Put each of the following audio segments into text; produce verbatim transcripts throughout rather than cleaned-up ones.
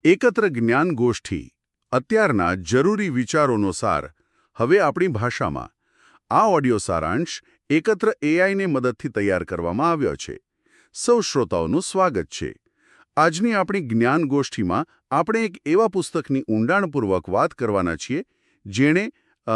એકત્ર જ્ઞાન ગોષ્ઠી અત્યારના જરૂરી વિચારોનો સાર હવે આપણી ભાષામાં આ ઓડિયો સારાંશ એકત્ર એઆઈને મદદથી તૈયાર કરવામાં આવ્યો છે. સૌ શ્રોતાઓનું સ્વાગત છે. આજની આપણી જ્ઞાન ગોષ્ઠીમાં આપણે એક એવા પુસ્તકની ઊંડાણપૂર્વક વાત કરવાના છીએ જેણે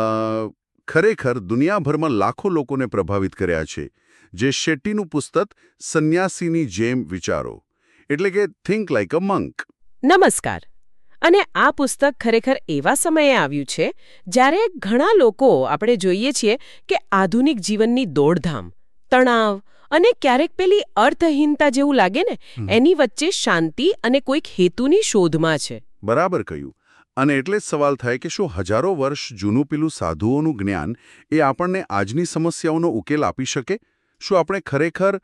ખરેખર દુનિયાભરમાં લાખો લોકોને પ્રભાવિત કર્યા છે. જે શેટ્ટીનું પુસ્તક સંન્યાસીની જેમ વિચારો એટલે કે થિંક લાઇક અ મંક. નમસ્કાર. અને આ પુસ્તક ખરેખર એવા સમયે આવ્યું છે જ્યારે ઘણા લોકો આપણે જોઈએ છીએ કે આધુનિક જીવનની દોડધામ, તણાવ અને ક્યારેક પેલી અર્થહીનતા જેવું લાગે ને એની વચ્ચે શાંતિ અને કોઈક હેતુની શોધમાં છે. બરાબર કહ્યું. અને એટલે જ સવાલ થાય કે શું હજારો વર્ષ જૂનું પેલું સાધુઓનું જ્ઞાન એ આપણને આજની સમસ્યાઓનો ઉકેલ આપી શકે? શું આપણે ખરેખર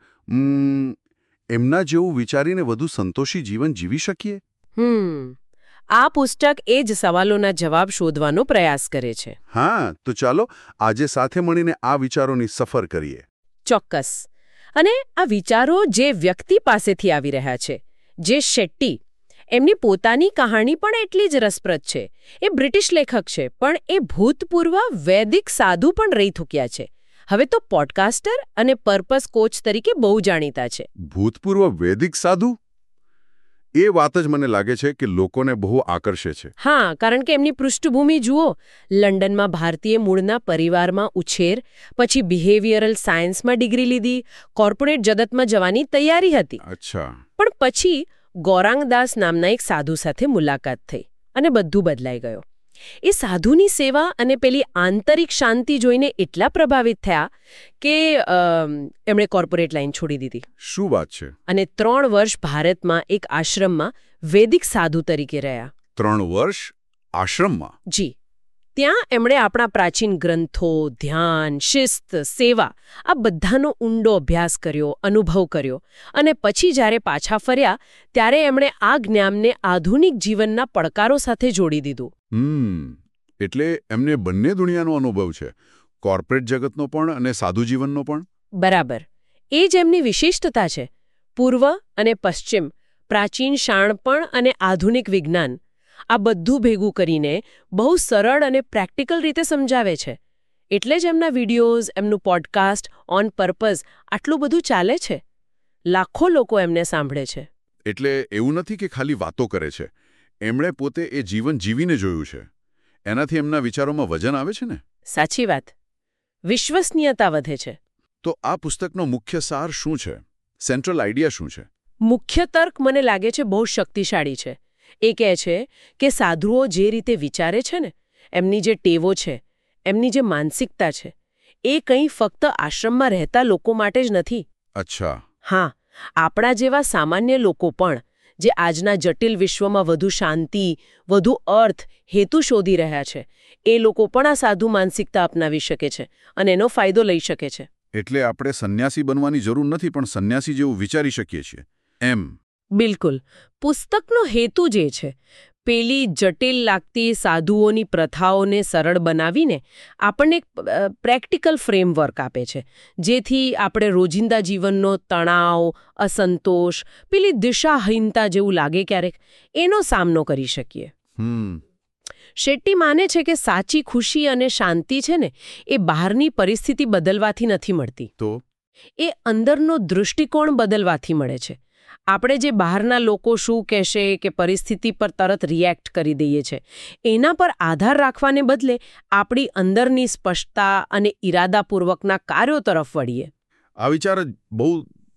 એમના જેવું વિચારીને વધુ સંતોષી જીવન જીવી શકીએ? હમ આ પુસ્તક એ જ સવાલોના જવાબ શોધવાનો પ્રયાસ કરે છે. હા, તો ચાલો આજે સાથે મળીને આ વિચારોની સફર કરીએ. ચોક્કસ. અને આ વિચારો જે વ્યક્તિ પાસેથી આવી રહ્યા છે, જે શેટ્ટી, એમની પોતાની કહાણી પણ એટલી જ રસપ્રદ છે. એ બ્રિટિશ લેખક છે, પણ એ ભૂતપૂર્વ વૈદિક સાધુ પણ રહી ચૂક્યા છે. હવે તો પોડકાસ્ટર અને પર્પસ કોચ તરીકે બહુ જાણીતા છે. ભૂતપૂર્વ વૈદિક સાધુ? એ વાત જ મને લાગે છે કે લોકોને બહુ આકર્ષે છે. હા, કારણ કે એમની પૃષ્ઠભૂમિ જુઓ. લંડનમાં ભારતીય મૂળના પરિવારમાં ઉછેર, પછી બિહેવિયરલ સાયન્સમાં ડિગ્રી લીધી, કોર્પોરેટ જગતમાં જવાની તૈયારી હતી. અચ્છા. પણ પછી ગૌરાંગદાસ નામના એક સાધુ સાથે મુલાકાત થઈ અને બધું બદલાઈ ગયો. એ સાધુની સેવા અને પેલી આંતરિક શાંતિ જોઈને એટલા પ્રભાવિત થયા કે એમણે કોર્પોરેટ લાઈન છોડી દીધી. શું વાત છે! અને ત્રણ વર્ષ ભારતમાં એક આશ્રમમાં વૈદિક સાધુ તરીકે રહ્યા. ત્રણ વર્ષ આશ્રમમાં? જી. ત્યાં એમણે આપણા પ્રાચીન ગ્રંથો, ધ્યાન, શિસ્ત, સેવા આ બધાનો ઊંડો અભ્યાસ કર્યો, અનુભવ કર્યો. અને પછી જ્યારે પાછા ફર્યા ત્યારે એમણે આ જ્ઞાનને આધુનિક જીવનના પડકારો સાથે જોડી દીધું. હમ એટલે એમને બંને દુનિયાનો અનુભવ છે, કોર્પોરેટ જગતનો પણ અને સાધુ જીવનનો પણ. બરાબર. એ જ એમની વિશિષ્ટતા છે. પૂર્વ અને પશ્ચિમ, પ્રાચીન શાણપણ અને આધુનિક વિજ્ઞાન, આ બધું ભેગું કરીને બહુ સરળ અને પ્રેક્ટિકલ રીતે સમજાવે છે. એટલે જ એમના વિડીયોઝ, એમનું પોડકાસ્ટ ઓન પર્પઝ આટલું બધું ચાલે છે. લાખો લોકો એમને સાંભળે છે. એટલે એવું નથી કે ખાલી વાતો કરે છે, એમણે પોતે એ જીવન જીવીને જોયું છે. એનાથી એમના વિચારોમાં વજન આવે છે ને? સાચી વાત. વિશ્વસનીયતા વધે છે. તો આ પુસ્તકનો મુખ્ય સાર શું છે? સેન્ટ્રલ આઈડિયા શું છે? મુખ્ય તર્ક મને લાગે છે બહુ શક્તિશાળી છે. એ કહે છે કે સાધુઓ જે રીતે વિચારે છે ને, એમની જે ટેવો છે, એમની જે માનસિકતા છે, એ કંઈ ફક્ત આશ્રમમાં રહેતા લોકો માટે જ નથી. અચ્છા. હા, આપણા જેવા સામાન્ય લોકો પણ જે આજના જટિલ વિશ્વમાં વધુ શાંતિ, વધુ અર્થ, હેતુ શોધી રહ્યા છે, એ લોકો પણ આ સાધુ માનસિકતા અપનાવી શકે છે અને એનો ફાયદો લઈ શકે છે. એટલે આપણે સંન્યાસી બનવાની જરૂર નથી, પણ સંન્યાસી જેવું વિચારી શકીએ છીએ એમ. બિલકુલ. પુસ્તકનો હેતુ જે છે, પેલી જટિલ લાગતી સાધુઓની પ્રથાઓને સરળ બનાવીને આપણને એક પ્રેક્ટિકલ ફ્રેમવર્ક આપે છે, જેથી આપણે રોજિંદા જીવનનો તણાવ, અસંતોષ, પેલી દિશાહીનતા જેવું લાગે ક્યારેક, એનો સામનો કરી શકીએ. હમ શેટ્ટી માને છે કે સાચી ખુશી અને શાંતિ છે ને, એ બહારની પરિસ્થિતિ બદલવાથી નથી મળતી. તો એ અંદરનો દૃષ્ટિકોણ બદલવાથી મળે છે. આપણે જે બહારના લોકો શું કહેશે કે પરિસ્થિતિ પર તરત રિએક્ટ કરી દઈએ છે, એના પર આધાર રાખવાને બદલે આપણી અંદરની સ્પષ્ટતા અને ઈરાદાપૂર્વકના કાર્યો તરફ વળીએ. આ વિચાર બહુ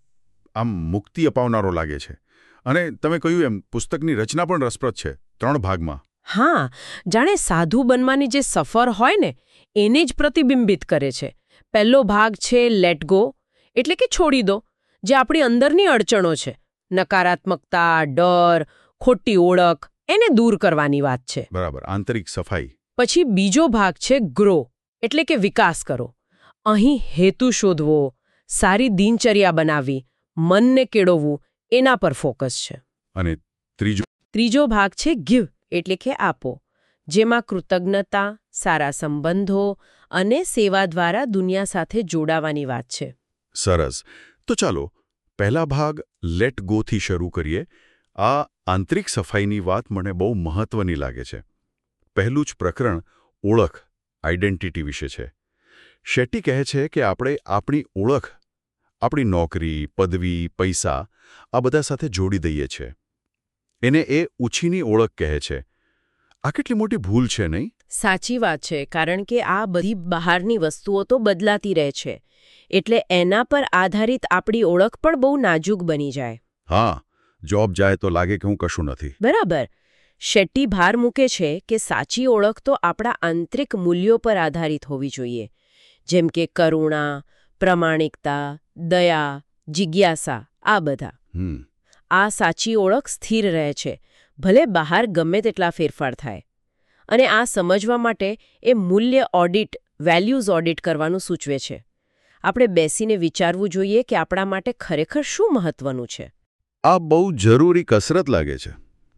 આમ મુક્તિ અપાવનારો લાગે છે. અને તમે કહ્યું એમ પુસ્તકની રચના પણ રસપ્રદ છે, ત્રણ ભાગમાં. હા, જાણે સાધુ બનવાની જે સફર હોય ને એને જ પ્રતિબિંબિત કરે છે. પહેલો ભાગ છે લેટ ગો, એટલે કે છોડી દો, જે આપણી અંદરની અડચણો છે, નકારાત્મકતા, ડર, ખોટી ઓળખ, એને દૂર કરવાની વાત છે. બરાબર, આંતરિક સફાઈ. પછી બીજો ભાગ છે ગ્રો, એટલે કે વિકાસ કરો. અહીં હેતુ શોધવો, સારી દિનચર્યા બનાવવી, મનને કેળવવું, એના પર ફોકસ છે. અને ત્રીજો ત્રીજો ભાગ છે ગિવ, એટલે કે આપો, જેમાં કૃતજ્ઞતા, સારા સંબંધો અને સેવા દ્વારા દુનિયા સાથે જોડાવાની વાત છે. સરસ. તો ચાલો પહેલા ભાગ લેટ ગોથી શરૂ કરીએ. આ આંતરિક સફાઈની વાત મને બહુ મહત્વની લાગે છે. પહેલું જ પ્રકરણ ઓળખ આઈડેન્ટિટી વિશે છે. શેટ્ટી કહે છે કે આપણે આપણી ઓળખ આપણી નોકરી, પદવી, પૈસા આ બધા સાથે જોડી દઈએ છીએ. એને એ ઉછીની ઓળખ કહે છે. આ કેટલી મોટી ભૂલ છે, નહીં? સાચી વાત છે, કારણ કે આ બધી બહારની વસ્તુઓ તો બદલાતી રહે છે. એટલે એના પર આધારિત આપણી ઓળખ પણ બહુ નાજુક બની જાય. હા, જોબ જાય તો લાગે કે હું કશું નથી. બરાબર. શેટ્ટી ભાર મૂકે છે કે સાચી ઓળખ તો આપણા આંતરિક મૂલ્યો પર આધારિત હોવી જોઈએ, જેમ કે કરુણા, પ્રમાણિકતા, દયા, જિજ્ઞાસા આ બધા. હમ આ સાચી ઓળખ સ્થિર રહે છે, ભલે બહાર ગમે તેટલા ફેરફાર થાય. અને આ સમજવા માટે એ મૂલ્ય ઓડિટ, વેલ્યુઝ ઓડિટ કરવાનું સૂચવે છે. આપણે બેસીને વિચારવું જોઈએ કે આપણા માટે ખરેખર શું મહત્વનું છે. આ બહુ જરૂરી કસરત લાગે છે.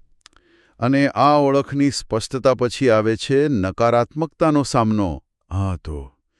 અને આ ઓળખની સ્પષ્ટતા પછી આવે છે નકારાત્મકતાનો સામનો. હા, તો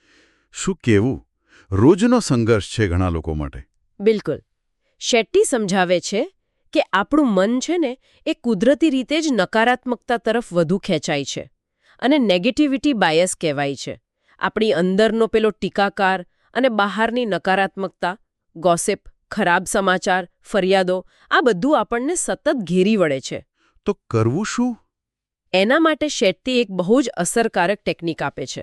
શું કહેવું? રોજનો સંઘર્ષ છે ઘણા લોકો માટે. બિલકુલ. શેટ્ટી સમજાવે છે કે આપણું મન છે ને એ કુદરતી રીતે જ નકારાત્મકતા તરફ વધુ ખેંચાય છે. અને નેગેટિવિટી બાયસ કહેવાય છે. આપણી અંદરનો પેલો ટીકાકાર અને બહારની નકારાત્મકતા, ગોસિપ, ખરાબ સમાચાર, ફરિયાદો આ બધું આપણને સતત ઘેરી વળે છે. તો કરવું શું? એના માટે શેટ્ટી એક બહુ જ અસરકારક ટેકનિક આપે છે.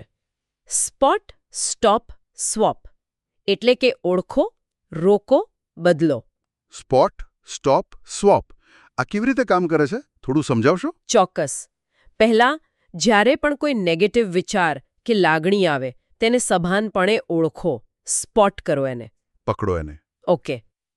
Spot, stop, swap. એટલે કે ઓળખો, રોકો, બદલો. Spot, stop, swap. આ કેવી રીતે કામ કરે છે? થોડું સમજાવશો? ચોક્કસ. પહેલાં, જ્યારે પણ કોઈ નેગેટિવ વિચાર કે લાગણી આવે તેને સભાનપણે ઓળખો, સ્પોટ કરો એને. પકડો એને. ઓકે.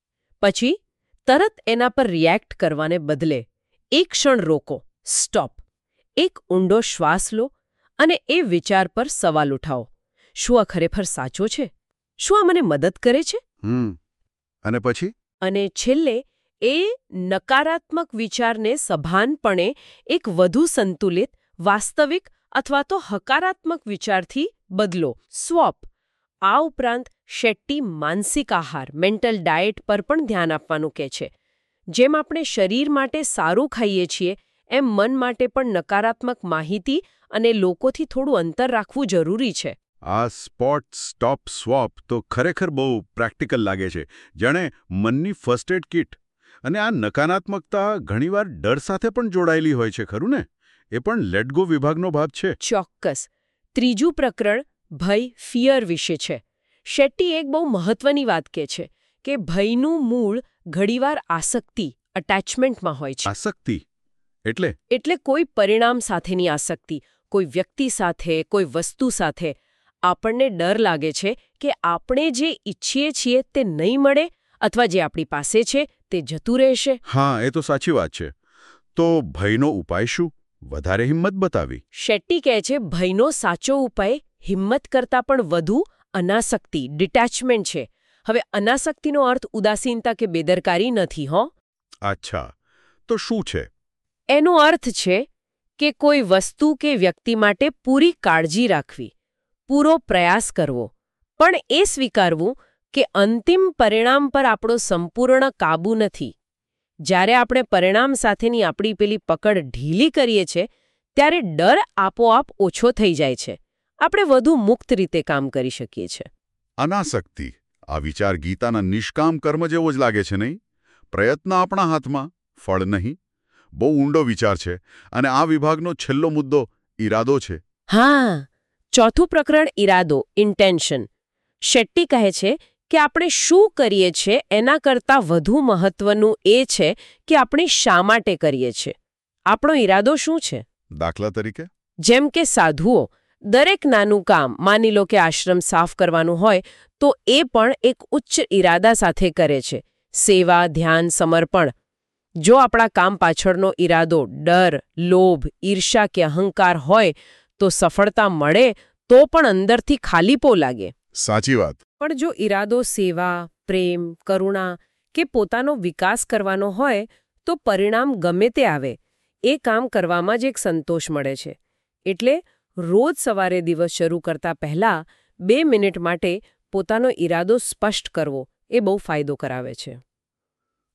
પછી તરત એના પર રિએક્ટ કરવાને બદલે એક ક્ષણ રોકો, સ્ટોપ. એક ઊંડો શ્વાસ લો અને એ વિચાર પર સવાલ ઉઠાવો. શું આ ખરેખર સાચો છે? શું આ મને મદદ કરે છે? હમ અને પછી? અને છેલ્લે એ નકારાત્મક વિચારને સભાનપણે એક વધુ સંતુલિત, વાસ્તવિક અથવા તો હકારાત્મક વિચારથી બદલો, સ્વોપ. આ ઉપરાંત શેટ્ટી માનસિક આહાર, મેન્ટલ ડાયટ પર પણ ધ્યાન આપવાનું કહે છે. જેમ આપણે શરીર માટે સારું ખાઈએ છીએ એમ મન માટે પણ નકારાત્મક માહિતી અને લોકોથી થોડું અંતર રાખવું જરૂરી છે. આ સ્પોટ, સ્ટોપ, સ્વોપ તો ખરેખર બહુ પ્રેક્ટિકલ લાગે છે. જાણે મનની ફર્સ્ટ એડ કિટ. અને આ નકારાત્મકતા ઘણીવાર ડર સાથે પણ જોડાયેલી હોય છે, ખરું ને? એ પણ લેટ ગો વિભાગનો ભાગ છે. ચોક્કસ. ત્રીજું પ્રકરણ ભય, ફિયર વિશે છે. શેટ્ટી એક બહુ મહત્વની વાત કહે છે કે ભયનું મૂળ ઘણીવાર આસક્તિ, અટેચમેન્ટમાં હોય છે. આસક્તિ એટલે? એટલે કોઈ પરિણામ સાથેની આસક્તિ, કોઈ વ્યક્તિ સાથે, કોઈ વસ્તુ સાથે. આપણને ડર લાગે છે કે આપણે જે ઈચ્છીએ છીએ તે નહીં મળે અથવા જે આપણી પાસે છે તે જતું રહેશે. હા, એ તો સાચી વાત છે. તો ભયનો ઉપાય શું? વધારે હિંમત બતાવી? શેટ્ટી કહે છે ભયનો સાચો ઉપાય હિંમત કરતાં પણ વધુ અનાસક્તિ, ડિટેચમેન્ટ છે. હવે અનાસક્તિનો અર્થ ઉદાસીનતા કે બેદરકારી નથી, હો. અચ્છા, તો શું છે? એનો અર્થ છે કે કોઈ વસ્તુ કે વ્યક્તિ માટે પૂરી કાળજી રાખવી, પૂરો પ્રયાસ કરવો, પણ એ સ્વીકારવું કે અંતિમ પરિણામ પર આપણો સંપૂર્ણ કાબૂ નથી. જ્યારે આપણે પરિણામ સાથેની આપણી પેલી પકડ ઢીલી કરીએ છીએ ત્યારે ડર આપોઆપ ઓછો થઈ જાય છે. આપણે વધુ મુક્ત રીતે કામ કરી શકીએ છીએ. અનાસક્તિ આ વિચાર ગીતાના નિષ્કામ કર્મ જેવો જ લાગે છે, નહીં? પ્રયત્ન આપણા હાથમાં, ફળ નહીં. બહુ ઊંડો વિચાર છે. અને આ વિભાગનો છેલ્લો મુદ્દો ઈરાદો છે. હા, ચોથું પ્રકરણ ઈરાદો, ઇન્ટેન્શન. શેટ્ટી કહે છે કે આપણે શું કરીએ છીએ એના કરતાં વધુ મહત્વનું એ છે કે આપણે શા માટે કરીએ છીએ. આપણો ઈરાદો શું છે? દાખલા તરીકે? જેમ કે સાધુઓ દરેક નાનું કામ, માની લો કે આશ્રમ સાફ કરવાનું હોય તો એ પણ એક ઉચ્ચ ઈરાદા સાથે કરે છે. સેવા, ધ્યાન, સમર્પણ. જો આપણા કામ પાછળનો ઈરાદો ડર, લોભ, ઈર્ષા કે અહંકાર હોય તો સફળતા મળે તો પણ અંદરથી ખાલીપો લાગે. સાચી વાત. પણ જો ઈરાદો સેવા, પ્રેમ, કરુણા કે પોતાનો વિકાસ કરવાનો હોય તો પરિણામ ગમે તે આવે એ કામ કરવામાં જ એક સંતોષ મળે છે. એટલે રોજ સવારે દિવસ શરૂ કરતા પહેલા બે મિનિટ માટે પોતાનો ઈરાદો સ્પષ્ટ કરવો એ બહુ ફાયદો કરાવે છે.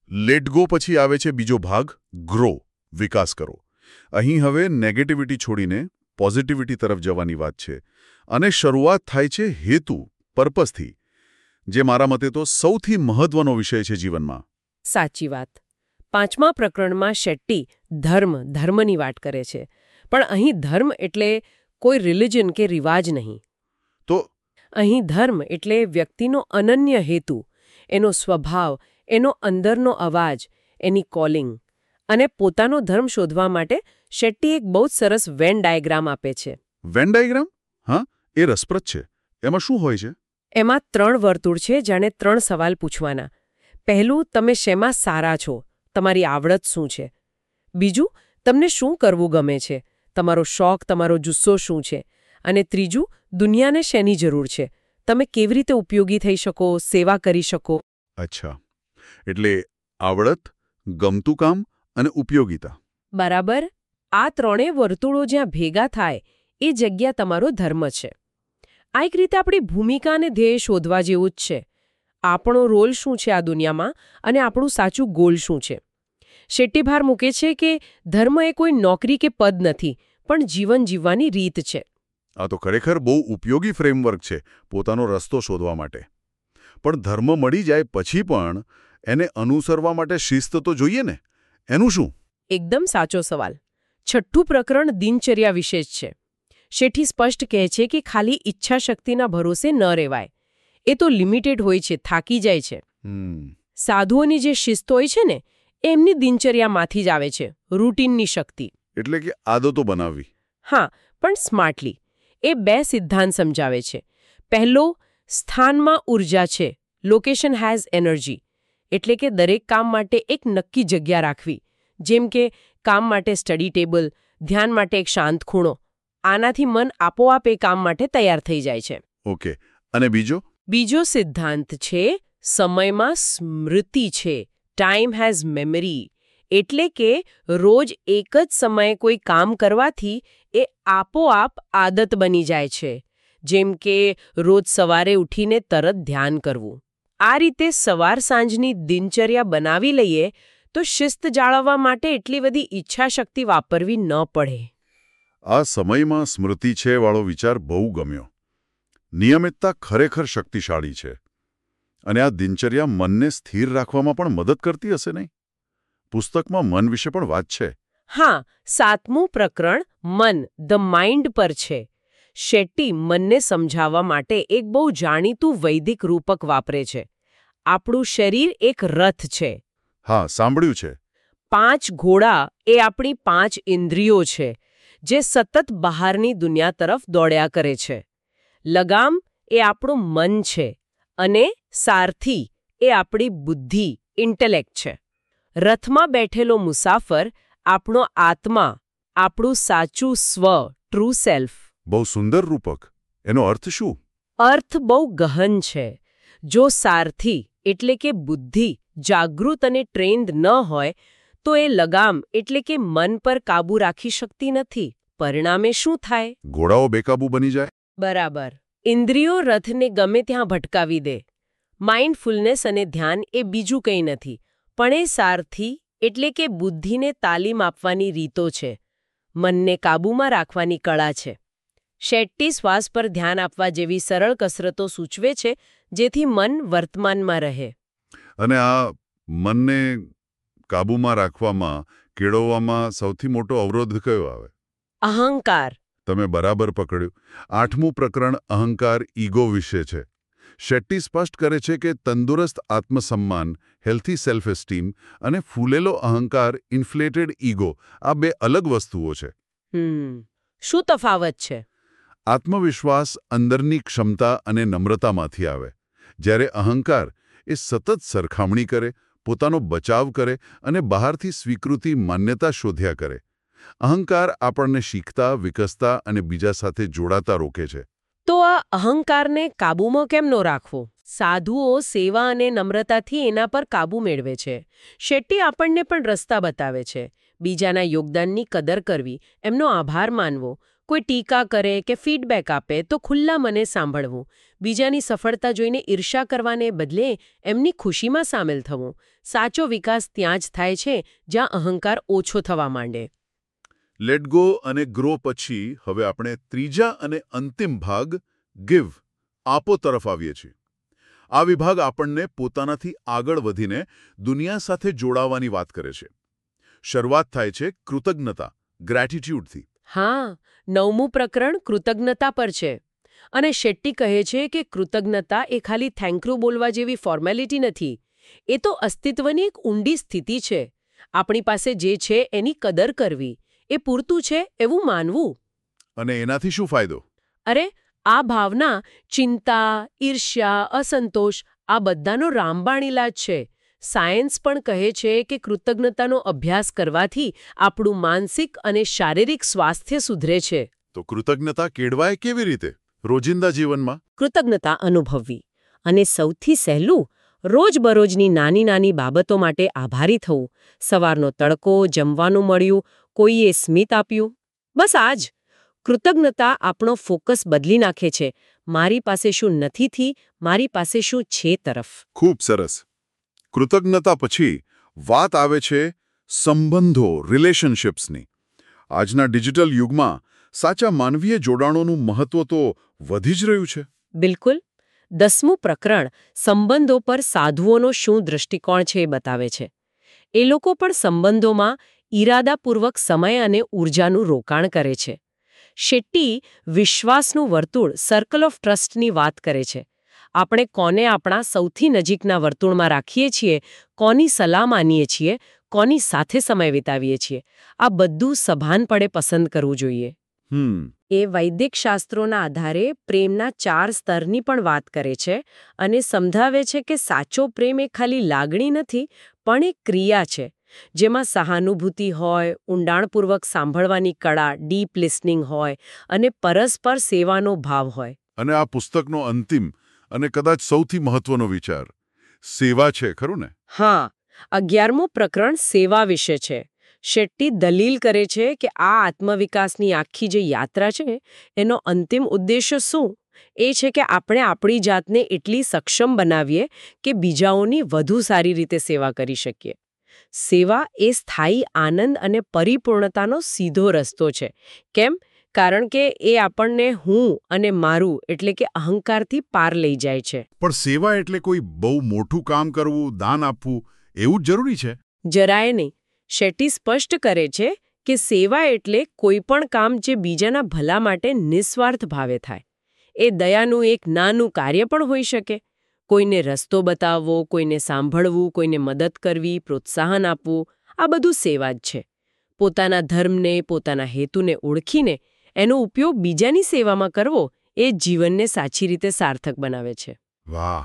લેટ ગો પછી આવે છે બીજો ભાગ ગ્રો, વિકાસ કરો. અહીં હવે નેગેટિવિટી છોડીને પોઝિટિવિટી તરફ જવાની વાત છે. અને શરૂઆત થાય છે હેતુ, પર્પસથી, જે મારા મતે તો સૌથી મહત્વનો વિષય છે જીવનમાં. સાચી વાત. પાંચમા પ્રકરણમાં શેટ્ટી ધર્મ ધર્મની વાત કરે છે. પણ અહીં ધર્મ એટલે કોઈ રિલિજન કે રિવાજ નહીં. તો અહીં ધર્મ એટલે વ્યક્તિનો અનન્ય હેતુ, એનો સ્વભાવ, એનો અંદરનો અવાજ, એની કોલિંગ. અને પોતાનો ધર્મ શોધવા માટે શેટ્ટી એક બહુ જ સરસ વેન ડાયાગ્રામ આપે છે. Venn diagram? હા, એ રસપ્રદ છે. એમાં શું હોય છે? એમાં ત્રણ વર્તુળ છે, જાણે ત્રણ સવાલ પૂછવાના. પહેલું, તમે શેમાં સારા છો? તમારી આવડત શું છે? બીજું, તમને શું કરવું ગમે છે? તમારો શોખ, તમારો જુસ્સો શું છે? અને ત્રીજું, દુનિયાને શેની જરૂર છે? તમે કેવી રીતે ઉપયોગી થઈ શકો, સેવા કરી શકો? અચ્છા, એટલે આવડત, ગમતું કામ અને ઉપયોગિતા. બરાબર. આ ત્રણેય વર્તુળો જ્યાં ભેગા થાય એ જગ્યા તમારો ધર્મ છે. આ એક રીતે આપણી ભૂમિકા અને ધ્યેય શોધવા જેવું જ છે. આપણો રોલ શું છે આ દુનિયામાં અને આપણું સાચું ગોલ શું છે? શેટ્ટી ભાર મૂકે છે કે ધર્મ એ કોઈ નોકરી કે પદ નથી, પણ જીવન જીવવાની રીત છે. આ તો ખરેખર બહુ ઉપયોગી ફ્રેમવર્ક છે પોતાનો રસ્તો શોધવા માટે. પણ ધર્મ મળી જાય પછી પણ એને અનુસરવા માટે શિસ્ત તો જોઈએ ને. એનું શું? એકદમ સાચો સવાલ. છઠ્ઠું પ્રકરણ દિનચર્યા વિશે જ છે. શેટ્ટી સ્પષ્ટ કહે છે કે ખાલી ઈચ્છાશક્તિના ભરોસે ન રહેવાય. એ તો લિમિટેડ હોય છે, થાકી જાય છે. સાધુઓની જે શિસ્ત હોય છે ને, એમની દિનચર્યામાંથી જ આવે છે, રૂટીનની શક્તિ. એટલે કે આદતો બનાવવી. હા, પણ સ્માર્ટલી. એ બે સિદ્ધાંત સમજાવે છે. પહેલો, સ્થાનમાં ઉર્જા છે, લોકેશન હેઝ એનર્જી. એટલે કે દરેક કામ માટે એક નક્કી જગ્યા રાખવી. જેમ કે કામ માટે સ્ટડી ટેબલ, ધ્યાન માટે એક શાંત ખૂણો. આનાથી મન આપોઆપ એ કામ માટે તૈયાર થઈ જાય છે. ઓકે. અને બીજો? બીજો સિદ્ધાંત છે સમયમાં સ્મૃતિ છે, ટાઈમ હેઝ મેમરી. એટલે કે રોજ એક જ સમયે કોઈ કામ કરવાથી એ આપોઆપ આદત બની જાય છે. જેમ કે રોજ સવારે ઉઠીને તરત ધ્યાન કરવું. આ રીતે સવાર સાંજની દિનચર્યા બનાવી લઈએ તો શિસ્ત જાળવવા માટે એટલી બધી ઈચ્છાશક્તિ વાપરવી ન પડે. આ સમયમાં સ્મૃતિ છે વાળો વિચાર બહુ ગમ્યો. નિયમિતતા ખરેખર શક્તિશાળી છે. અને આ દિનચર્યા મનને સ્થિર રાખવામાં પણ મદદ કરતી હશે નહીં? પુસ્તકમાં મન વિશે પણ વાત છે. હા, સાતમું પ્રકરણ મન, ધ માઇન્ડ પર છે. શેટ્ટી મનને સમજાવવા માટે એક બહુ જાણીતું વૈદિક રૂપક વાપરે છે. આપણું શરીર એક રથ છે. હા, સાંભળ્યું છે. પાંચ ઘોડા એ આપણી પાંચ ઇન્દ્રિયો છે, જે સતત બહારની દુનિયા તરફ દોડ્યા કરે છે. લગામ એ આપણું મન છે અને સારથી એ આપણી બુદ્ધિ, ઇન્ટેલેક્ટ છે. રથમાં બેઠેલો મુસાફર આપણો આત્મા, આપણું સાચું સ્વ, ટ્રુ સેલ્ફ. બહુ સુંદર રૂપક. એનો અર્થ શું? અર્થ બહુ ગહન છે. જો સારથી એટલે કે બુદ્ધિ જાગૃત અને ટ્રેન્ડ ન હોય તો એ લગામ એટલે કે મન પર કાબૂ રાખી શકતી નથી. પરિણામે શું થાય? ઘોડાઓ બેકાબૂ બની જાય. બરાબર. ઇન્દ્રિયો રથને ગમે ત્યાં ભટકાવી દે. માઇન્ડફુલનેસ અને ધ્યાન એ બીજું કંઈ નથી, પણ એ સારથી એટલે કે બુદ્ધિને તાલીમ આપવાની રીતો છે, મનને કાબૂમાં રાખવાની કળા છે. શેટ્ટી શ્વાસ પર ધ્યાન આપવા જેવી સરળ કસરતો સૂચવે છે, જેથી મન વર્તમાનમાં રહે. અને આ મનને કાબૂમાં રાખવામાં, કેળવવામાં સૌથી મોટો અવરોધ કયો આવે? અહંકાર. તમે બરાબર પકડ્યું. આઠમું પ્રકરણ અહંકાર, ઈગો વિશે છે. શેટ્ટી સ્પષ્ટ કરે છે કે તંદુરસ્ત આત્મસન્માન, હેલ્થી સેલ્ફ એસ્ટીમ અને ફૂલેલો અહંકાર, ઇન્ફ્લેટેડ ઈગો, આ બે અલગ વસ્તુઓ છે. હમ શું તફાવત છે? આત્મવિશ્વાસ અંદરની ક્ષમતા અને નમ્રતામાંથી આવે, જ્યારે અહંકાર એ સતત સરખામણી કરે, પોતાનો બચાવ કરે અને બહારથી સ્વીકૃતિ, માન્યતા શોધ્યા કરે. અહંકાર આપણને શીખતા, વિકસતા અને બીજા સાથે જોડાતા રોકે છે. તો આ અહંકારને કાબૂમાં કેમ ન રાખવો? સાધુઓ સેવા અને નમ્રતાથી એના પર કાબૂ મેળવે છે. શેટ્ટી આપણને પણ રસ્તા બતાવે છે. બીજાના યોગદાનની કદર કરવી, એમનો આભાર માનવો, કોઈ ટીકા કરે કે ફીડબેક આપે તો ખુલ્લા મને સાંભળવું, બીજાની સફળતા જોઈને ઈર્ષા કરવાને બદલે એમની ખુશીમાં સામેલ થવું. સાચો વિકાસ ત્યાં જ થાય છે જ્યાં અહંકાર ઓછો થવા માંડે. લેટ ગો અને ગ્રો પછી હવે આપણે ત્રીજા અને અંતિમ ભાગ ગિવ આપો તરફ આવીએ છીએ. આ વિભાગ આપણને પોતાનાથી આગળ વધીને દુનિયા સાથે જોડાવાની વાત કરે છે. શરૂઆત થાય છે કૃતજ્ઞતા, ગ્રેટિટ્યૂડથી. હા, નવમું પ્રકરણ કૃતજ્ઞતા પર છે. અને શેટ્ટી કહે છે કે કૃતજ્ઞતા એ ખાલી થેન્ક યુ બોલવા જેવી ફોર્મેલિટી નથી. એ તો અસ્તિત્વની એક ઊંડી સ્થિતિ છે. આપણી પાસે જે છે એની કદર કરવી, એ પૂરતું છે એવું માનવું. અને એનાથી શું ફાયદો? અરે, આ ભાવના ચિંતા, ઈર્ષ્યા, અસંતોષ આ બધાનો રામબાણ ઇલાજ છે. સાયન્સ પણ કહે છે કે કૃતજ્ઞતાનો અભ્યાસ કરવાથી આપણું માનસિક અને શારીરિક સ્વાસ્થ્ય સુધરે છે. તો કૃતજ્ઞતા કેળવાય કેવી રીતે રોજિંદા જીવનમાં? કૃતજ્ઞતા અનુભવવી. અને સૌથી સહેલું, રોજબરોજની નાની નાની બાબતો માટે આભારી થવું. સવારનો તડકો, જમવાનું મળ્યું, કોઈએ સ્મિત આપ્યું. બસ આ જ. કૃતજ્ઞતા આપણો ફોકસ બદલી નાખે છે મારી પાસે શું નથીથી મારી પાસે શું છે તરફ. ખૂબ સરસ. કૃતજ્ઞતા પછી વાત આવે છે સંબંધો, રિલેશનશિપ્સની. આજના ડિજિટલ યુગમાં સાચા માનવીય જોડાણોનું મહત્વ તો વધી જ રહ્યું છે. બિલકુલ. દસમું પ્રકરણ સંબંધો પર સાધુઓનો શું દૃષ્ટિકોણ છે એ બતાવે છે. એ લોકો પણ સંબંધોમાં ઈરાદાપૂર્વક સમય અને ઊર્જાનું રોકાણ કરે છે. શેટ્ટી વિશ્વાસનું વર્તુળ, સર્કલ ઓફ ટ્રસ્ટની વાત કરે છે. આપણે કોને આપણા સૌથી નજીકના વર્તુળમાં રાખીએ છીએ, કોની સલાહ માનીએ છીએ, કોની સાથે સમય વિતાવીએ છીએ, આ બધું સભાનપણે પસંદ કરવું જોઈએ. હમ એ વૈદિક શાસ્ત્રોના આધારે પ્રેમના ચાર સ્તરની પણ વાત કરે છે અને સમજાવે છે કે સાચો પ્રેમ એ ખાલી લાગણી નથી, પણ એક ક્રિયા છે જેમાં સહાનુભૂતિ હોય, ઊંડાણપૂર્વક સાંભળવાની કળા, ડીપ લિસનિંગ હોય અને પરસ્પર સેવાનો ભાવ હોય. અને આ પુસ્તકનો અંતિમ અને કદાચ સૌથી મહત્વનો વિચાર સેવા છે, ખરું ને? હા, અગિયારમું પ્રકરણ સેવા વિશે છે. શેટ્ટી દલીલ કરે છે કે આ આત્મવિકાસની આખી જે યાત્રા છે એનો અંતિમ ઉદ્દેશ્ય શું? એ છે કે આપણે આપણી જાતને એટલી સક્ષમ બનાવીએ કે બીજાઓની વધુ સારી રીતે સેવા કરી શકીએ. સેવા એ સ્થાયી આનંદ અને પરિપૂર્ણતાનો સીધો રસ્તો છે. કેમ? કારણ કે એ આપણને હું અને મારું એટલે કે અહંકારથી પાર લઈ જાય છે. પણ સેવા એટલે કોઈ બહુ મોટું કામ કરવું, દાન આપવું, એવું જ જરૂરી છે? જરાય નહીં. શેટ્ટી સ્પષ્ટ કરે છે કે સેવા એટલે કોઈ પણ કામ જે બીજાના ભલા માટે નિસ્વાર્થ ભાવે થાય. એ દયાનું એક નાનું કાર્ય પણ હોઈ શકે. કોઈને રસ્તો બતાવવો, કોઈને સાંભળવું, કોઈને મદદ કરવી, પ્રોત્સાહન આપવું, આ બધું સેવા જ છે. પોતાના ધર્મને, પોતાના હેતુને ઓળખીને એનો ઉપયોગ બીજાની સેવામાં કરવો એ જીવનને સાચી રીતે સાર્થક બનાવે છે. વાહ!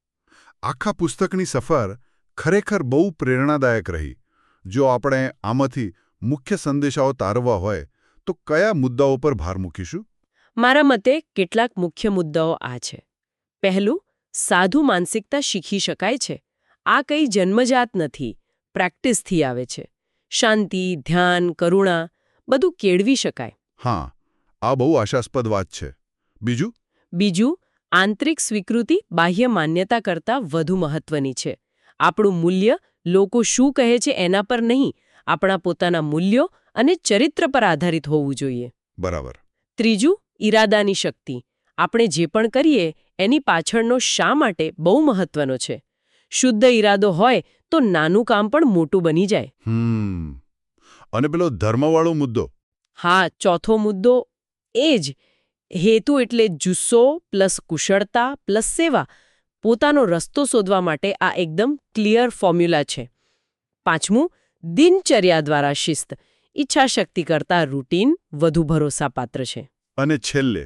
આખા પુસ્તકની સફર ખરેખર બહુ પ્રેરણાદાયક રહી. જો આપણે આમાંથી મુખ્ય સંદેશાઓ તારવવા હોય તો કયા મુદ્દાઓ પર ભાર મૂકીશું? મારા મતે કેટલાક મુખ્ય મુદ્દાઓ આ છે. પહેલું, સાધુ માનસિકતા શીખી શકાય છે. આ કંઈ જન્મજાત નથી, પ્રેક્ટિસથી આવે છે. શાંતિ, ધ્યાન, કરુણા બધું કેળવી શકાય. હા, આ બહુ આશાસ્પદ વાત છે. બીજું? બીજું, આંતરિક સ્વીકૃતિ બાહ્ય માન્યતા કરતાં વધુ મહત્વની છે. આપણું મૂલ્ય લોકો શું કહે છે એના પર નહીં, આપણા પોતાના મૂલ્યો અને ચરિત્ર પર આધારિત હોવું જોઈએ. બરાબર. ત્રીજું, ઈરાદાની શક્તિ. આપણે જે પણ કરીએ એની પાછળનો શા માટે બહુ મહત્વનો છે. શુદ્ધ ઈરાદો હોય તો નાનું કામ પણ મોટું બની જાય. હમ અને પેલો ધર્મવાળો મુદ્દો? હા, ચોથો મુદ્દો એ જ. હેતુ એટલે જુસ્સો પ્લસ કુશળતા પ્લસ સેવા. પોતાનો રસ્તો શોધવા માટે આ એકદમ ક્લિયર ફોર્મ્યુલા છે. પાંચમું, દિનચર્યા દ્વારા શિસ્ત. ઈચ્છાશક્તિ કરતાં રૂટીન વધુ ભરોસાપાત્ર છે. અને છેલ્લે?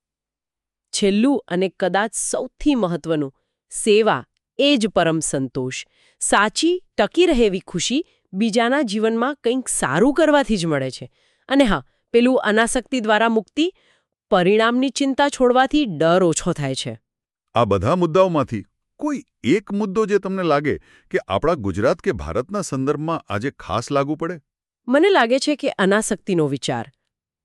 છેલ્લું અને કદાચ સૌથી મહત્વનું, સેવા એ જ પરમ સંતોષ. સાચી ટકી રહેવી ખુશી બીજાના જીવનમાં કંઈક સારું કરવાથી જ મળે છે. અને હા, પેલું અનાસક્તિ દ્વારા મુક્તિ, પરિણામની ચિંતા છોડવાથી ડર ઓછો થાય છે. આ બધા મુદ્દાઓમાંથી કોઈ એક મુદ્દો જે તમને લાગે કે આપણા ગુજરાત કે ભારતના સંદર્ભમાં આજે ખાસ લાગુ પડે? મને લાગે છે કે અનાસક્તિનો વિચાર.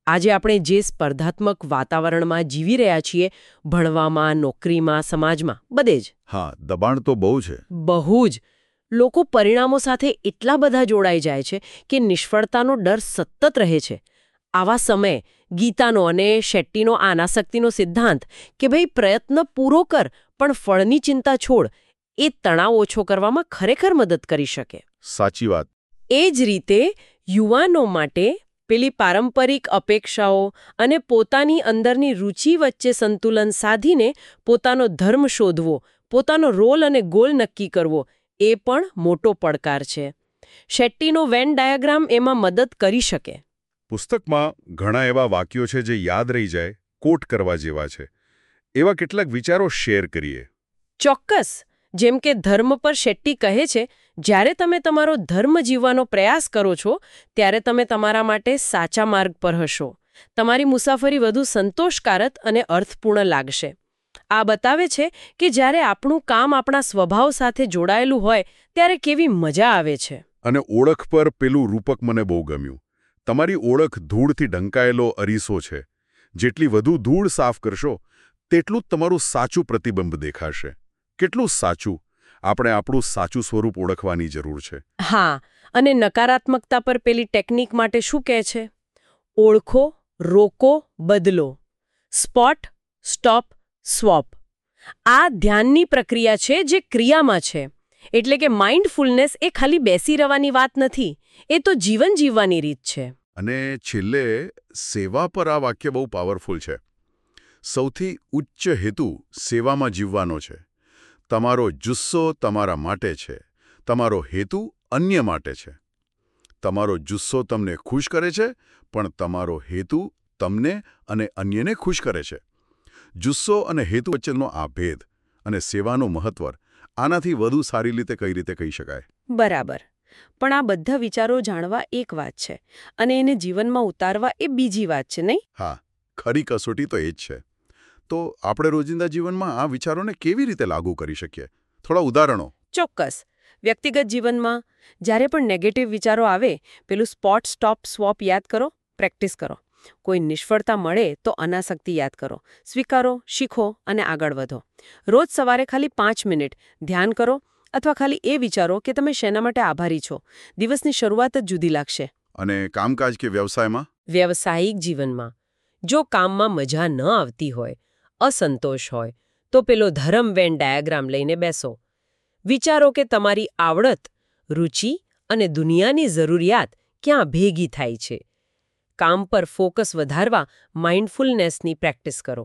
આજે આપણે જે સ્પર્ધાત્મક વાતાવરણમાં જીવી રહ્યા છીએ, ભણવામાં, નોકરીમાં, સમાજમાં, બધે જ. હા, દબાણ તો બહુ છે. બહુ જ. લોકો પરિણામો સાથે એટલા બધા જોડાઈ જાય છે કે નિષ્ફળતાનો ડર સતત રહે છે. આવા સમયે ગીતાનો અને શેટ્ટીનો આનાશક્તિનો સિદ્ધાંત કે ભાઈ પ્રયત્ન પૂરો કર પણ ફળની ચિંતા છોડ, એ તણાવ ઓછો કરવામાં ખરેખર મદદ કરી શકે. સાચી વાત. એ જ રીતે યુવાનો માટે પેલી પારંપરિક અપેક્ષાઓ અને પોતાની અંદરની રુચિ વચ્ચે સંતુલન સાધીને પોતાનો ધર્મ શોધવો, પોતાનો રોલ અને ગોલ નક્કી કરવો, એ પણ મોટો પડકાર છે. શેટ્ટીનો વેન ડાયાગ્રામ એમાં મદદ કરી શકે. પુસ્તકમાં ઘણા એવા વાક્યો છે જે યાદ રહી જાય, કોટ કરવા જેવા છે. એવા કેટલાક વિચારો શેર કરીએ. ચોક્કસ. જેમ કે ધર્મ પર શેટ્ટી કહે છે, જ્યારે તમે તમારો ધર્મ જીવવાનો પ્રયાસ કરો છો ત્યારે તમે તમારા માટે સાચા માર્ગ પર હશો. તમારી મુસાફરી વધુ સંતોષકારક અને અર્થપૂર્ણ લાગશે. આ બતાવે છે કે જ્યારે આપણું કામ આપણા સ્વભાવ સાથે જોડાયેલું હોય ત્યારે કેવી મજા આવે છે. અને ઓળખ પર પેલું રૂપક મને બહુ ગમ્યું. તમારી ઓળખ ધૂળથી ઢંકાયેલો અરીસો છે. જેટલી વધુ ધૂળ સાફ કરશો તેટલું જ તમારું સાચું પ્રતિબિંબ દેખાશે. કેટલું સાચું! આપણે આપણું સાચું સ્વરૂપ ઓળખવાની જરૂર છે. હા, અને નકારાત્મકતા પર પેલી ટેકનિક માટે શું કહે છે? ઓળખો, રોકો, બદલો. Spot, stop, swap. આ ધ્યાનની પ્રક્રિયા છે જે ક્રિયામાં છે. એટલે કે માઇન્ડફુલનેસ એ ખાલી બેસી રહેવાની વાત નથી, એ તો જીવન જીવવાની રીત છે. અને છેલ્લે સેવા પર આ વાક્ય બહુ પાવરફુલ છે. સૌથી ઉચ્ચ હેતુ સેવામાં જીવવાનો છે. તમારો જુસ્સો તમારા માટે છે. તમારો હેતુ અન્ય માટે છે. તમારો જુસ્સો તમને ખુશ કરે છે, પણ તમારો હેતુ તમને અને અન્યને ખુશ કરે છે. જુસ્સો અને હેતુ વચ્ચેનો આ ભેદ અને સેવાનું મહત્વ, આનાથી વધુ સારી રીતે કઈ રીતે કહી શકાય? બરાબર. પણ આ બધા વિચારો જાણવા એક વાત છે, અને એને જીવનમાં ઉતારવા એ બીજી વાત છે, નહીં? હા, ખરી કસોટી તો એ જ છે. તો આપણે રોજિંદા જીવનમાં આ વિચારોને કેવી રીતે લાગુ કરી શકીએ? થોડા ઉદાહરણો. ચોક્કસ. વ્યક્તિગત જીવનમાં જ્યારે પણ નેગેટિવ વિચારો આવે, પેલું સ્પોટ, સ્ટોપ, સ્વોપ યાદ કરો, પ્રેક્ટિસ કરો. કોઈ નિષ્ફળતા મળે તો અનાસક્તિ યાદ કરો, સ્વીકારો, શીખો અને આગળ વધો. રોજ સવારે ખાલી પાંચ મિનિટ ધ્યાન કરો અથવા ખાલી એ વિચારો કે તમે શેના માટે આભારી છો. દિવસની શરૂઆત જ જુદી લાગશે. અને કામકાજ કે વ્યવસાયમાં? વ્યવસાયિક જીવનમાં જો કામમાં મજા ન આવતી હોય, અસંતોષ હોય, તો પેલો ધર્મ વેન ડાયાગ્રામ લઈને બેસો. વિચારો કે તમારી આવડત, રુચિ અને દુનિયાની જરૂરિયાત ક્યાં ભેગી થાય છે. કામ પર ફોકસ વધારવા માઇન્ડફુલનેસની પ્રેક્ટિસ કરો.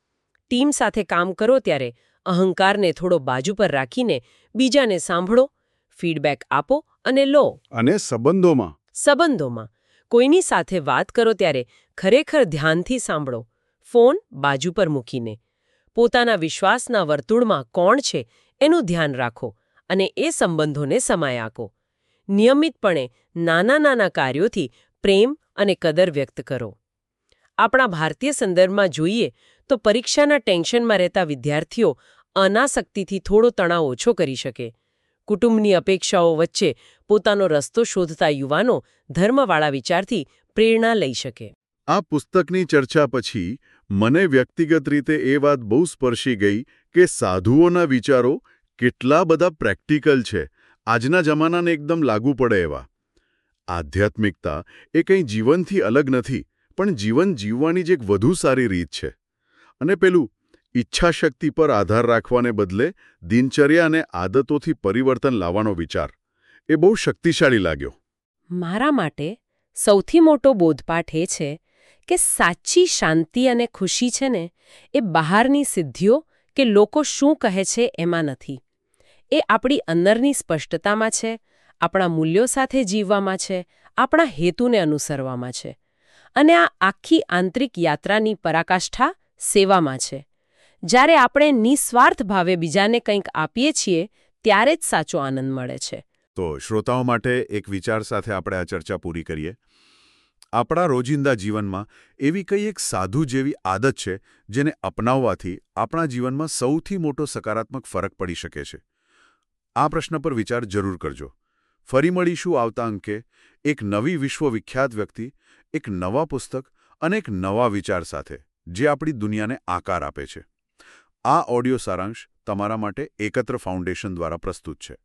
ટીમ સાથે કામ કરો ત્યારે અહંકારને થોડો બાજુ પર રાખીને બીજાને સાંભળો, ફીડબેક આપો અને લો. અને સંબંધોમાં? સંબંધોમાં કોઈની સાથે વાત કરો ત્યારે ખરેખર ધ્યાનથી સાંભળો, ફોન બાજુ પર મૂકીને. પોતાના વિશ્વાસના વર્તુળમાં કોણ છે એનું ધ્યાન રાખો અને એ સંબંધોને સમય આપો. નિયમિતપણે નાના નાના કાર્યોથી પ્રેમ અને કદર વ્યક્ત કરો. આપણા ભારતીય સંદર્ભમાં જોઈએ તો પરીક્ષાના ટેન્શનમાં રહેતા વિદ્યાર્થીઓ અનાસક્તિથી થોડો તણાવ ઓછો કરી શકે. કુટુંબની અપેક્ષાઓ વચ્ચે પોતાનો રસ્તો શોધતા યુવાનો ધર્મવાળા વિચારથી પ્રેરણા લઈ શકે. આ પુસ્તકની ચર્ચા પછી મને વ્યક્તિગત રીતે એ વાત બહુ સ્પર્શી ગઈ કે સાધુઓના વિચારો કેટલા બધા પ્રેક્ટિકલ છે, આજના જમાનાને એકદમ લાગુ પડે એવા. આધ્યાત્મિકતા એ કંઈ જીવનથી અલગ નથી, પણ જીવન જીવવાની જ એક વધુ સારી રીત છે. અને પેલું ઈચ્છાશક્તિ પર આધાર રાખવાને બદલે દિનચર્યા અને આદતોથી પરિવર્તન લાવવાનો વિચાર, એ બહુ શક્તિશાળી લાગ્યો. મારા માટે સૌથી મોટો બોધપાઠ એ છે કે સાચી શાંતિ અને ખુશી છે ને એ બહારની સિદ્ધિઓ કે લોકો શું કહે છે એમાં નથી. એ આપણી અંદરની સ્પષ્ટતામાં છે, આપણા મૂલ્યો સાથે જીવવામાં છે, આપણા હેતુને અનુસરવામાં છે. અને આ આખી આંતરિક યાત્રાની પરાકાષ્ઠા સેવામાં છે. જ્યારે આપણે નિસ્વાર્થ ભાવે બીજાને કંઈક આપીએ છીએ ત્યારે જ સાચો આનંદ મળે છે. તો શ્રોતાઓ માટે એક વિચાર સાથે આપણે આ ચર્ચા પૂરી કરીએ. આપણા રોજિંદા જીવનમાં એવી કઈ એક સાધુ જેવી આદત છે જેને અપનાવવાથી આપણા જીવનમાં સૌથી મોટો સકારાત્મક ફરક પડી શકે છે? આ પ્રશ્ન પર વિચાર જરૂર કરજો. ફરી મળીશું આવતા અંકે એક નવી વિશ્વવિખ્યાત વ્યક્તિ, એક નવા પુસ્તક અને એક નવા વિચાર સાથે જે આપણી દુનિયાને આકાર આપે છે. આ ઓડિયો સારાંશ તમારા માટે એકત્ર ફાઉન્ડેશન દ્વારા પ્રસ્તુત છે.